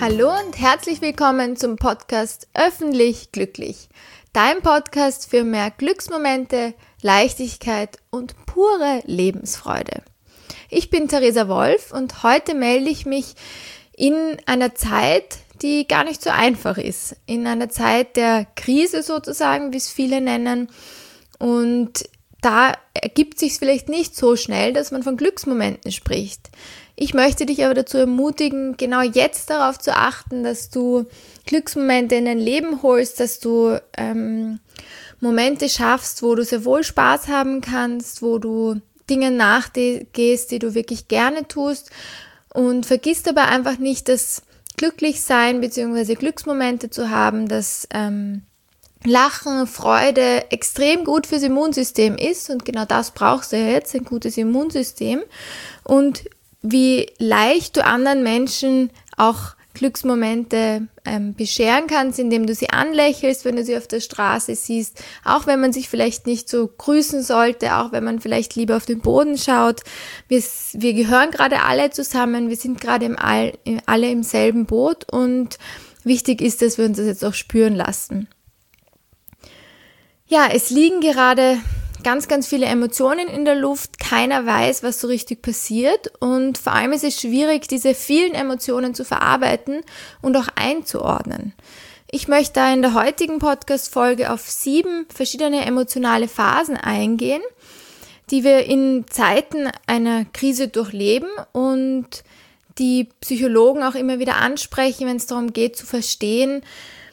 Hallo und herzlich willkommen zum Podcast Öffentlich Glücklich. Dein Podcast für mehr Glücksmomente, Leichtigkeit und pure Lebensfreude. Ich bin Theresa Wolf und heute melde ich mich in einer Zeit, die gar nicht so einfach ist. In einer Zeit der Krise sozusagen, wie es viele nennen. Und da ergibt sich vielleicht nicht so schnell, dass man von Glücksmomenten spricht. Ich möchte dich aber dazu ermutigen, genau jetzt darauf zu achten, dass du Glücksmomente in dein Leben holst, dass du Momente schaffst, wo du sehr wohl Spaß haben kannst, wo du Dinge nachgehst, die du wirklich gerne tust. Und vergiss dabei einfach nicht, dass Glücklichsein bzw. Glücksmomente zu haben, dass Lachen, Freude extrem gut fürs Immunsystem ist. Und genau das brauchst du ja jetzt, ein gutes Immunsystem. Und wie leicht du anderen Menschen auch Glücksmomente bescheren kannst, indem du sie anlächelst, wenn du sie auf der Straße siehst, auch wenn man sich vielleicht nicht so grüßen sollte, auch wenn man vielleicht lieber auf den Boden schaut. Wir gehören gerade alle zusammen, wir sind gerade alle im selben Boot und wichtig ist, dass wir uns das jetzt auch spüren lassen. Ja, es liegen gerade ganz, ganz viele Emotionen in der Luft. Keiner weiß, was so richtig passiert. Und vor allem ist es schwierig, diese vielen Emotionen zu verarbeiten und auch einzuordnen. Ich möchte da in der heutigen Podcast-Folge auf 7 verschiedene emotionale Phasen eingehen, die wir in Zeiten einer Krise durchleben und die Psychologen auch immer wieder ansprechen, wenn es darum geht, zu verstehen,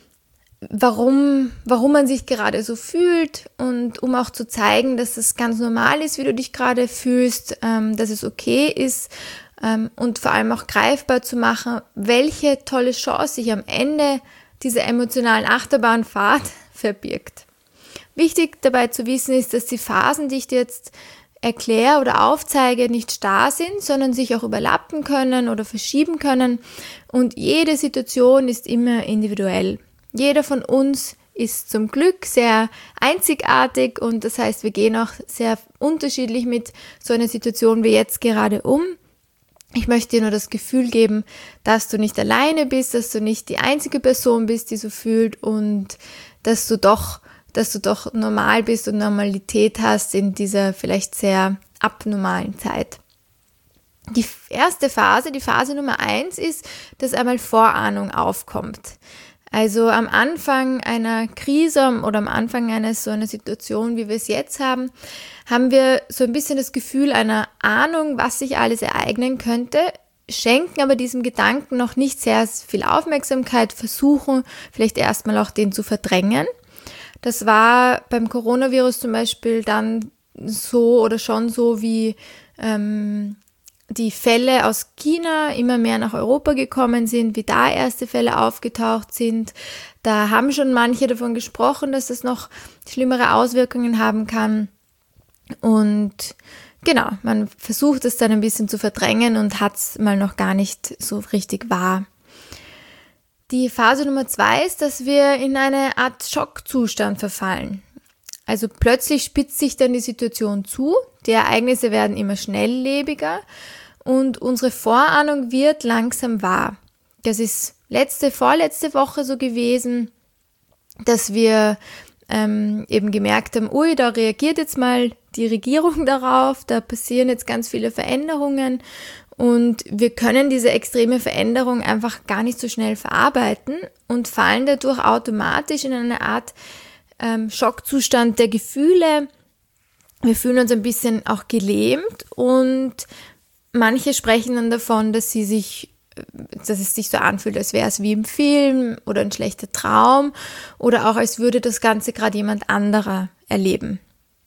warum man sich gerade so fühlt und um auch zu zeigen, dass es ganz normal ist, wie du dich gerade fühlst, dass es okay ist und vor allem auch greifbar zu machen, welche tolle Chance sich am Ende dieser emotionalen Achterbahnfahrt verbirgt. Wichtig dabei zu wissen ist, dass die Phasen, die ich dir jetzt erkläre oder aufzeige, nicht starr sind, sondern sich auch überlappen können oder verschieben können und jede Situation ist immer individuell. Jeder von uns ist zum Glück sehr einzigartig und das heißt, wir gehen auch sehr unterschiedlich mit so einer Situation wie jetzt gerade um. Ich möchte dir nur das Gefühl geben, dass du nicht alleine bist, dass du nicht die einzige Person bist, die so fühlt und dass du doch normal bist und Normalität hast in dieser vielleicht sehr abnormalen Zeit. Die erste Phase, die Phase Nummer 1 ist, dass einmal Vorahnung aufkommt. Also am Anfang einer Krise oder am Anfang einer so einer Situation, wie wir es jetzt haben, haben wir so ein bisschen das Gefühl einer Ahnung, was sich alles ereignen könnte, schenken aber diesem Gedanken noch nicht sehr viel Aufmerksamkeit, versuchen vielleicht erstmal auch den zu verdrängen. Das war beim Coronavirus zum Beispiel dann so oder schon so, wie die Fälle aus China immer mehr nach Europa gekommen sind, wie da erste Fälle aufgetaucht sind. Da haben schon manche davon gesprochen, dass das noch schlimmere Auswirkungen haben kann. Und genau, man versucht es dann ein bisschen zu verdrängen und hat es mal noch gar nicht so richtig wahr. Die Phase Nummer 2 ist, dass wir in eine Art Schockzustand verfallen. Also plötzlich spitzt sich dann die Situation zu, die Ereignisse werden immer schnelllebiger und unsere Vorahnung wird langsam wahr. Das ist vorletzte Woche so gewesen, dass wir eben gemerkt haben, da reagiert jetzt mal die Regierung darauf, da passieren jetzt ganz viele Veränderungen und wir können diese extreme Veränderung einfach gar nicht so schnell verarbeiten und fallen dadurch automatisch in eine Art Schockzustand der Gefühle. Wir fühlen uns ein bisschen auch gelähmt und manche sprechen dann davon, dass es sich so anfühlt, als wäre es wie im Film oder ein schlechter Traum oder auch als würde das Ganze gerade jemand anderer erleben.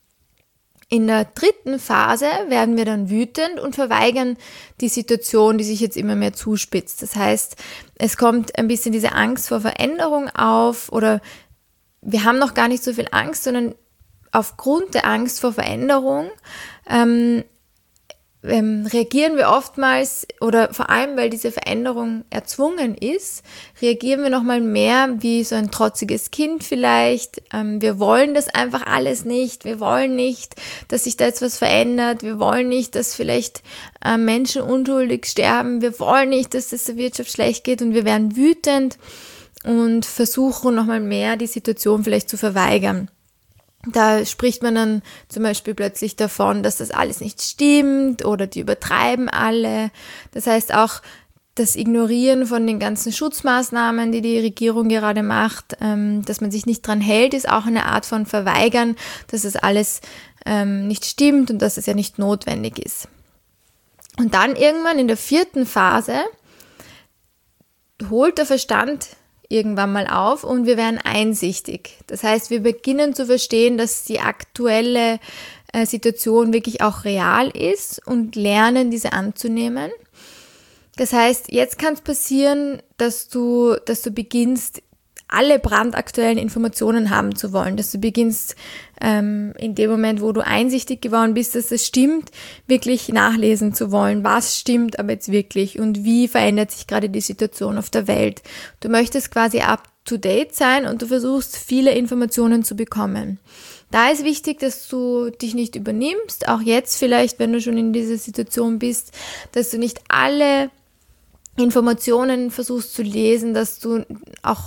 In der 3. Phase werden wir dann wütend und verweigern die Situation, die sich jetzt immer mehr zuspitzt. Das heißt, es kommt ein bisschen diese Angst vor Veränderung auf oder wir haben noch gar nicht so viel Angst, sondern aufgrund der Angst vor Veränderung reagieren wir oftmals, oder vor allem, weil diese Veränderung erzwungen ist, reagieren wir nochmal mehr wie so ein trotziges Kind vielleicht. Wir wollen das einfach alles nicht. Wir wollen nicht, dass sich da jetzt was verändert. Wir wollen nicht, dass vielleicht Menschen unschuldig sterben. Wir wollen nicht, dass es der Wirtschaft schlecht geht, und wir werden wütend und versuchen nochmal mehr die Situation vielleicht zu verweigern. Da spricht man dann zum Beispiel plötzlich davon, dass das alles nicht stimmt oder die übertreiben alle. Das heißt auch, das Ignorieren von den ganzen Schutzmaßnahmen, die die Regierung gerade macht, dass man sich nicht dran hält, ist auch eine Art von Verweigern, dass es alles nicht stimmt und dass es ja nicht notwendig ist. Und dann irgendwann in der 4. Phase holt der Verstand irgendwann mal auf und wir werden einsichtig. Das heißt, wir beginnen zu verstehen, dass die aktuelle Situation wirklich auch real ist und lernen, diese anzunehmen. Das heißt, jetzt kann es passieren, dass du beginnst, alle brandaktuellen Informationen haben zu wollen, dass du beginnst, in dem Moment, wo du einsichtig geworden bist, dass es stimmt, wirklich nachlesen zu wollen, was stimmt aber jetzt wirklich und wie verändert sich gerade die Situation auf der Welt. Du möchtest quasi up to date sein und du versuchst, viele Informationen zu bekommen. Da ist wichtig, dass du dich nicht übernimmst, auch jetzt vielleicht, wenn du schon in dieser Situation bist, dass du nicht alle Informationen versuchst zu lesen, dass du auch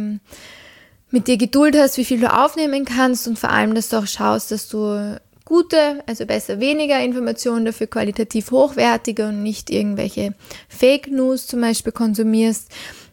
mit dir Geduld hast, wie viel du aufnehmen kannst, und vor allem, dass du auch schaust, dass du gute, also besser weniger Informationen, dafür qualitativ hochwertige und nicht irgendwelche Fake News zum Beispiel konsumierst.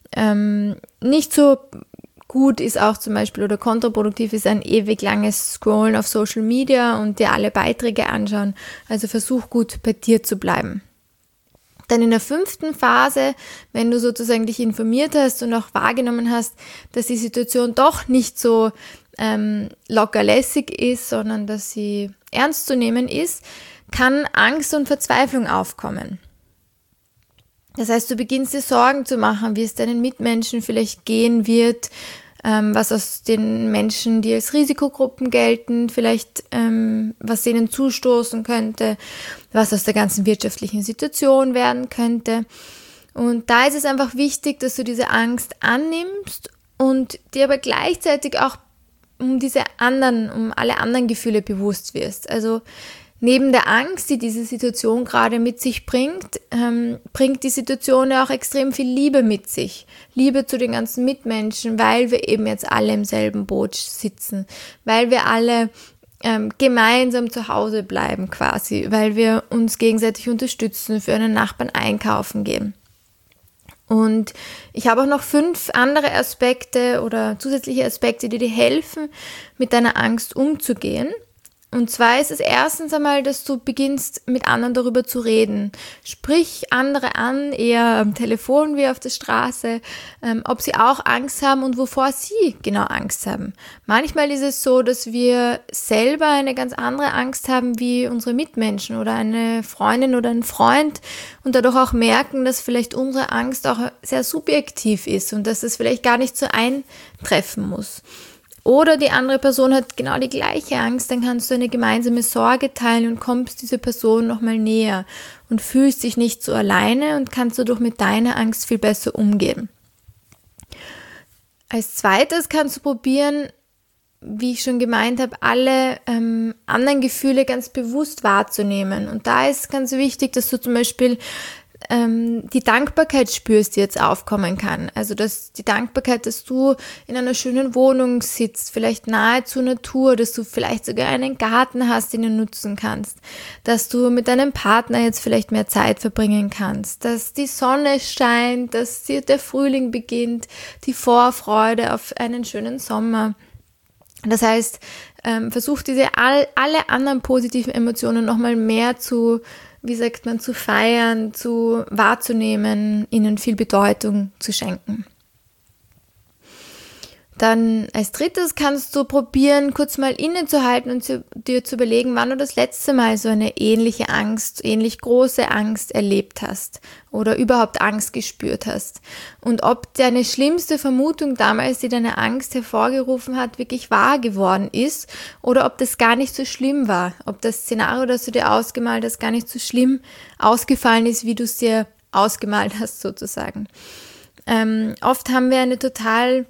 Nicht so gut ist auch zum Beispiel oder kontraproduktiv ist ein ewig langes Scrollen auf Social Media und dir alle Beiträge anschauen. Also versuch gut bei dir zu bleiben. Dann in der 5. Phase, wenn du sozusagen dich informiert hast und auch wahrgenommen hast, dass die Situation doch nicht so lockerlässig ist, sondern dass sie ernst zu nehmen ist, kann Angst und Verzweiflung aufkommen. Das heißt, du beginnst dir Sorgen zu machen, wie es deinen Mitmenschen vielleicht gehen wird, was aus den Menschen, die als Risikogruppen gelten, vielleicht was denen zustoßen könnte, was aus der ganzen wirtschaftlichen Situation werden könnte. Und da ist es einfach wichtig, dass du diese Angst annimmst und dir aber gleichzeitig auch um alle anderen Gefühle bewusst wirst. Also neben der Angst, die diese Situation gerade mit sich bringt, bringt die Situation ja auch extrem viel Liebe mit sich. Liebe zu den ganzen Mitmenschen, weil wir eben jetzt alle im selben Boot sitzen, weil wir alle gemeinsam zu Hause bleiben quasi, weil wir uns gegenseitig unterstützen, für einen Nachbarn einkaufen gehen. Und ich habe auch noch 5 andere Aspekte oder zusätzliche Aspekte, die dir helfen, mit deiner Angst umzugehen. Und zwar ist es erstens einmal, dass du beginnst, mit anderen darüber zu reden. Sprich andere an, eher am Telefon wie auf der Straße, ob sie auch Angst haben und wovor sie genau Angst haben. Manchmal ist es so, dass wir selber eine ganz andere Angst haben wie unsere Mitmenschen oder eine Freundin oder ein Freund und dadurch auch merken, dass vielleicht unsere Angst auch sehr subjektiv ist und dass es vielleicht gar nicht so eintreffen muss. Oder die andere Person hat genau die gleiche Angst, dann kannst du eine gemeinsame Sorge teilen und kommst dieser Person nochmal näher und fühlst dich nicht so alleine und kannst dadurch mit deiner Angst viel besser umgehen. Als zweites kannst du probieren, wie ich schon gemeint habe, alle anderen Gefühle ganz bewusst wahrzunehmen. Und da ist ganz wichtig, dass du zum Beispiel die Dankbarkeit spürst, die jetzt aufkommen kann. Also die Dankbarkeit, dass du in einer schönen Wohnung sitzt, vielleicht nahe zur Natur, dass du vielleicht sogar einen Garten hast, den du nutzen kannst, dass du mit deinem Partner jetzt vielleicht mehr Zeit verbringen kannst, dass die Sonne scheint, dass der Frühling beginnt, die Vorfreude auf einen schönen Sommer. Das heißt, versuch alle anderen positiven Emotionen nochmal mehr zu feiern, wahrzunehmen, ihnen viel Bedeutung zu schenken. Dann als drittes kannst du probieren, kurz mal innezuhalten und dir zu überlegen, wann du das letzte Mal so eine ähnliche Angst, ähnlich große Angst erlebt hast oder überhaupt Angst gespürt hast. Und ob deine schlimmste Vermutung damals, die deine Angst hervorgerufen hat, wirklich wahr geworden ist oder ob das gar nicht so schlimm war. Ob das Szenario, das du dir ausgemalt hast, gar nicht so schlimm ausgefallen ist, wie du es dir ausgemalt hast sozusagen. Oft haben wir eine total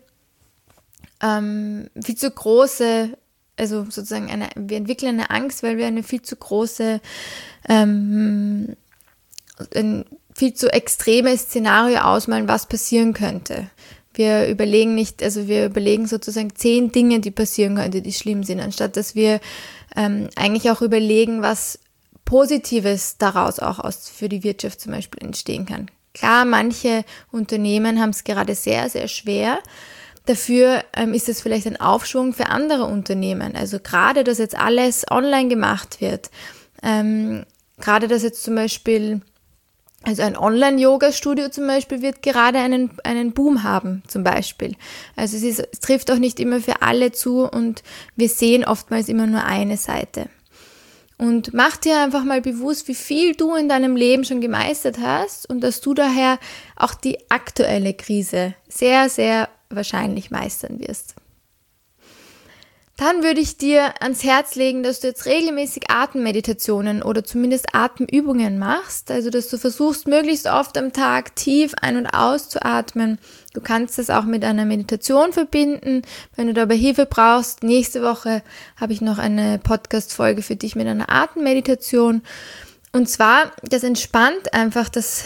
viel zu große, also sozusagen wir entwickeln eine Angst, weil wir eine viel zu große, ein viel zu extremes Szenario ausmalen, was passieren könnte. Wir überlegen sozusagen 10 Dinge, die passieren könnten, die schlimm sind, anstatt dass wir eigentlich auch überlegen, was Positives daraus auch für die Wirtschaft zum Beispiel entstehen kann. Klar, manche Unternehmen haben es gerade sehr, sehr schwer. Dafür ist es vielleicht ein Aufschwung für andere Unternehmen. Also gerade, dass jetzt alles online gemacht wird, gerade, dass jetzt zum Beispiel, also ein Online-Yoga-Studio zum Beispiel wird gerade einen Boom haben zum Beispiel. Also es trifft auch nicht immer für alle zu und wir sehen oftmals immer nur eine Seite. Und mach dir einfach mal bewusst, wie viel du in deinem Leben schon gemeistert hast und dass du daher auch die aktuelle Krise sehr, sehr wahrscheinlich meistern wirst. Dann würde ich dir ans Herz legen, dass du jetzt regelmäßig Atemmeditationen oder zumindest Atemübungen machst, also dass du versuchst, möglichst oft am Tag tief ein- und auszuatmen. Du kannst das auch mit einer Meditation verbinden, wenn du dabei Hilfe brauchst. Nächste Woche habe ich noch eine Podcast-Folge für dich mit einer Atemmeditation. Und zwar, das entspannt einfach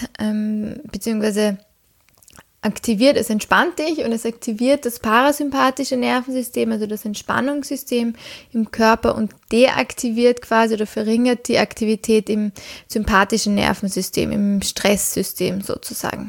es entspannt dich und es aktiviert das parasympathische Nervensystem, also das Entspannungssystem im Körper und deaktiviert quasi oder verringert die Aktivität im sympathischen Nervensystem, im Stresssystem sozusagen.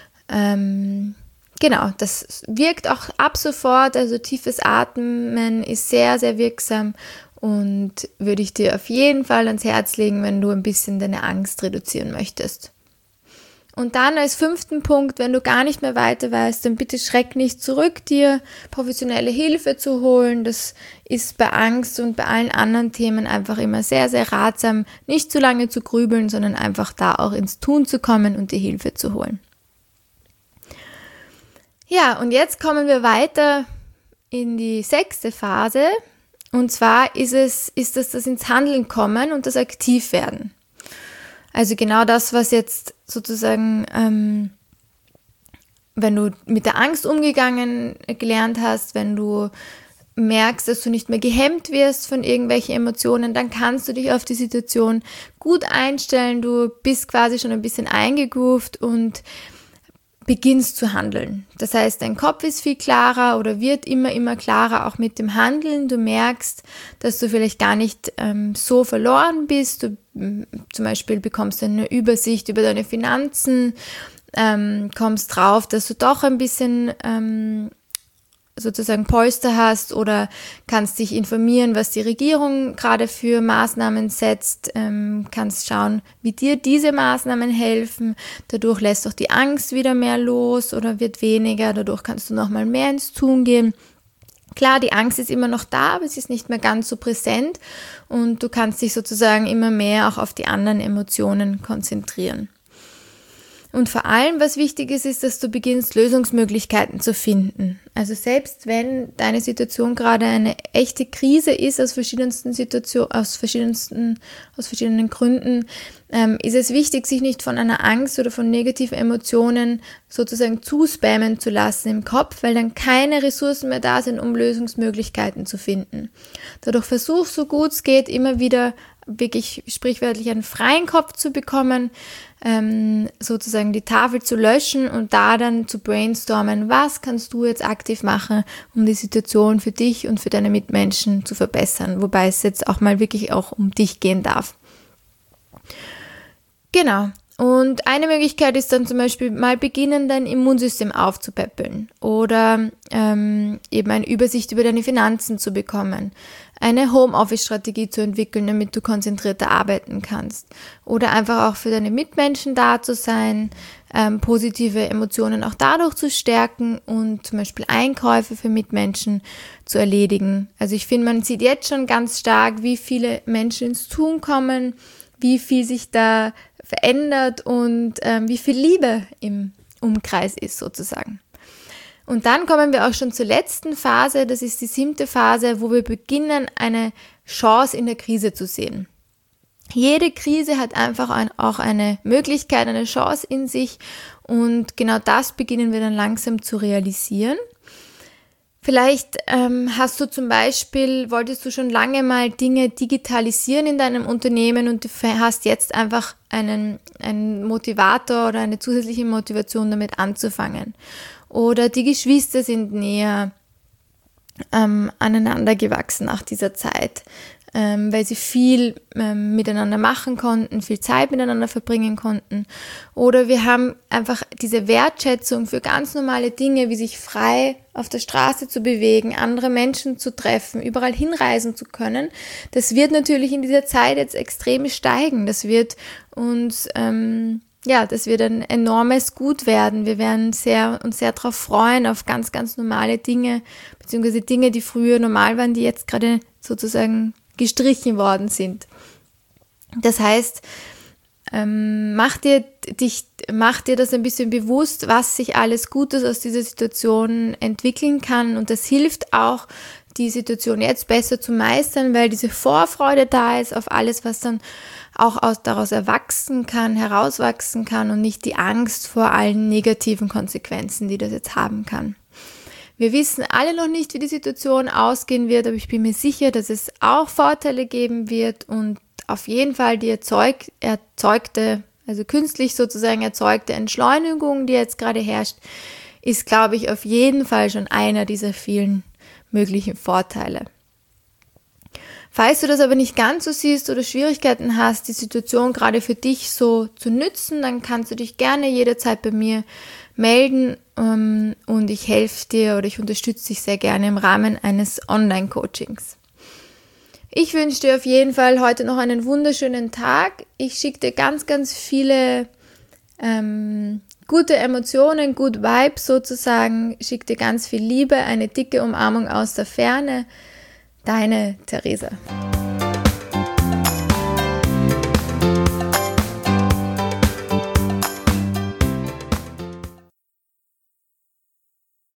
Genau, das wirkt auch ab sofort, also tiefes Atmen ist sehr, sehr wirksam und würde ich dir auf jeden Fall ans Herz legen, wenn du ein bisschen deine Angst reduzieren möchtest. Und dann als 5. Punkt, wenn du gar nicht mehr weiter weißt, dann bitte schreck nicht zurück, dir professionelle Hilfe zu holen. Das ist bei Angst und bei allen anderen Themen einfach immer sehr, sehr ratsam, nicht zu lange zu grübeln, sondern einfach da auch ins Tun zu kommen und die Hilfe zu holen. Ja, und jetzt kommen wir weiter in die 6. Phase. Und zwar ist das ins Handeln kommen und das Aktivwerden. Also genau das, was jetzt sozusagen, wenn du mit der Angst gelernt hast, wenn du merkst, dass du nicht mehr gehemmt wirst von irgendwelchen Emotionen, dann kannst du dich auf die Situation gut einstellen. Du bist quasi schon ein bisschen eingegroovt und beginnst zu handeln. Das heißt, dein Kopf ist viel klarer oder wird immer klarer, auch mit dem Handeln. Du merkst, dass du vielleicht gar nicht so verloren bist. Du zum Beispiel bekommst eine Übersicht über deine Finanzen, kommst drauf, dass du doch ein bisschen sozusagen Polster hast oder kannst dich informieren, was die Regierung gerade für Maßnahmen setzt, kannst schauen, wie dir diese Maßnahmen helfen. Dadurch lässt auch die Angst wieder mehr los oder wird weniger. Dadurch kannst du nochmal mehr ins Tun gehen. Klar, die Angst ist immer noch da, aber sie ist nicht mehr ganz so präsent und du kannst dich sozusagen immer mehr auch auf die anderen Emotionen konzentrieren. Und vor allem, was wichtig ist, ist, dass du beginnst, Lösungsmöglichkeiten zu finden. Also selbst wenn deine Situation gerade eine echte Krise ist, aus verschiedenen Gründen, ist es wichtig, sich nicht von einer Angst oder von negativen Emotionen sozusagen zuspammen zu lassen im Kopf, weil dann keine Ressourcen mehr da sind, um Lösungsmöglichkeiten zu finden. Dadurch versuch, so gut es geht, immer wieder wirklich sprichwörtlich einen freien Kopf zu bekommen, sozusagen die Tafel zu löschen und da dann zu brainstormen, was kannst du jetzt aktiv machen, um die Situation für dich und für deine Mitmenschen zu verbessern, wobei es jetzt auch mal wirklich auch um dich gehen darf. Genau. Und eine Möglichkeit ist dann zum Beispiel mal beginnen, dein Immunsystem aufzupäppeln oder eben eine Übersicht über deine Finanzen zu bekommen, eine Homeoffice-Strategie zu entwickeln, damit du konzentrierter arbeiten kannst oder einfach auch für deine Mitmenschen da zu sein, positive Emotionen auch dadurch zu stärken und zum Beispiel Einkäufe für Mitmenschen zu erledigen. Also ich finde, man sieht jetzt schon ganz stark, wie viele Menschen ins Tun kommen, wie viel sich da verändert und wie viel Liebe im Umkreis ist sozusagen. Und dann kommen wir auch schon zur letzten Phase, das ist die 7. Phase, wo wir beginnen, eine Chance in der Krise zu sehen. Jede Krise hat einfach auch eine Möglichkeit, eine Chance in sich und genau das beginnen wir dann langsam zu realisieren. Vielleicht wolltest du schon lange mal Dinge digitalisieren in deinem Unternehmen und du hast jetzt einfach einen Motivator oder eine zusätzliche Motivation damit anzufangen. Oder die Geschwister sind näher aneinander gewachsen nach dieser Zeit, weil sie viel miteinander machen konnten, viel Zeit miteinander verbringen konnten. Oder wir haben einfach diese Wertschätzung für ganz normale Dinge, wie sich frei auf der Straße zu bewegen, andere Menschen zu treffen, überall hinreisen zu können. Das wird natürlich in dieser Zeit jetzt extrem steigen. Das wird uns das wird ein enormes Gut werden. Wir werden uns sehr darauf freuen, auf ganz, ganz normale Dinge, beziehungsweise Dinge, die früher normal waren, die jetzt gerade sozusagen gestrichen worden sind. Das heißt, mach dir das ein bisschen bewusst, was sich alles Gutes aus dieser Situation entwickeln kann, und das hilft auch, die Situation jetzt besser zu meistern, weil diese Vorfreude da ist auf alles, was dann auch daraus herauswachsen kann und nicht die Angst vor allen negativen Konsequenzen, die das jetzt haben kann. Wir wissen alle noch nicht, wie die Situation ausgehen wird, aber ich bin mir sicher, dass es auch Vorteile geben wird und auf jeden Fall die erzeugte, also künstlich sozusagen erzeugte Entschleunigung, die jetzt gerade herrscht, ist, glaube ich, auf jeden Fall schon einer dieser vielen möglichen Vorteile. Falls du das aber nicht ganz so siehst oder Schwierigkeiten hast, die Situation gerade für dich so zu nützen, dann kannst du dich gerne jederzeit bei mir melden und ich helfe dir oder ich unterstütze dich sehr gerne im Rahmen eines Online-Coachings. Ich wünsche dir auf jeden Fall heute noch einen wunderschönen Tag. Ich schicke dir ganz, ganz viele gute Emotionen, good Vibes sozusagen. Ich schicke dir ganz viel Liebe, eine dicke Umarmung aus der Ferne. Deine Theresa.